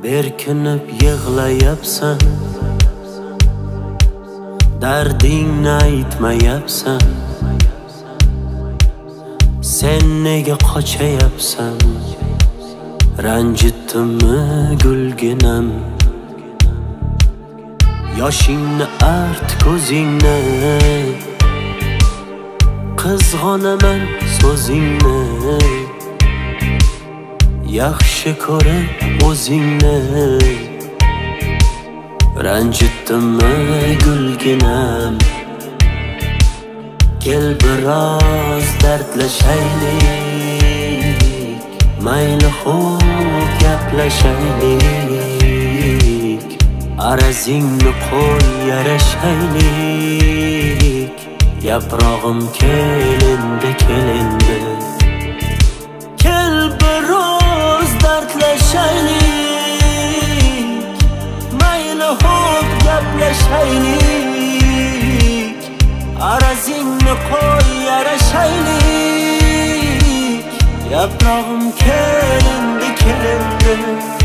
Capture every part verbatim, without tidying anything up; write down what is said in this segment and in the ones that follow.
Berkinib yig'layapsan, dardingni aytmayapsan. Sen nega qochayapsan? Ranjitdimmi gulginam? Yoshingni art ko'zingni, qizg'onaman so'zingni. Yaxshi ko'rib o'zingni, ranjitdimmi gulginam? Kel biroz dardlashaylik, mayli xo'p gaplashaylik. Arazingni qo'y yarashaylik, yaprog'im kel endi kel endi. Kel biroz dardlashaylik, mayli xo'p gaplashaylik. Arazingni qo'y yarashaylik, yaprog'im kel endi kel endi.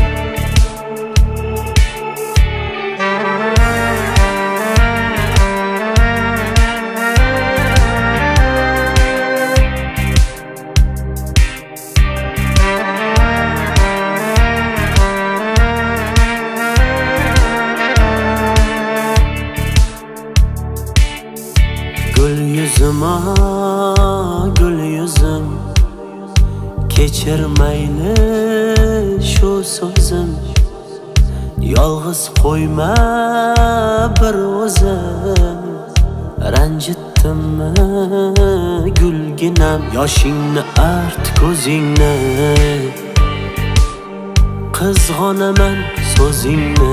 Gul yuzim, ah gul yuzim, kechir mayli shu so'zim. Yolg'iz qo'yma bir o'zim, ranjitdimmi gulginam? Yoshingni art ko'zingni, qizg'onaman so'zingni.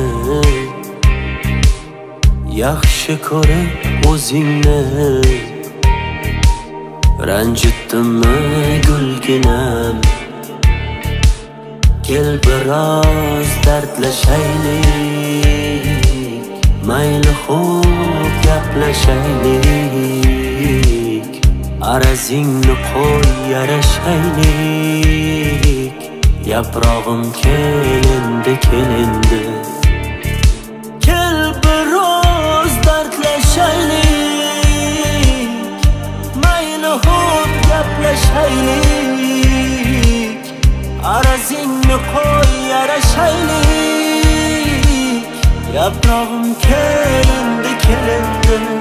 Yaxshi ko'rib o'zingni, ranjitdimmi gulginam? Kel biroz dardlashaylik, mayli xo'p gaplashaylik. Arazingni qo'y yarashaylik, yaprog'im kel endi kel endi. Kel biroz dardlashaylik, mayli xo'p gaplashaylik. Arazingni qo'y yarashaylik, yaprog'im kel endi kel endi.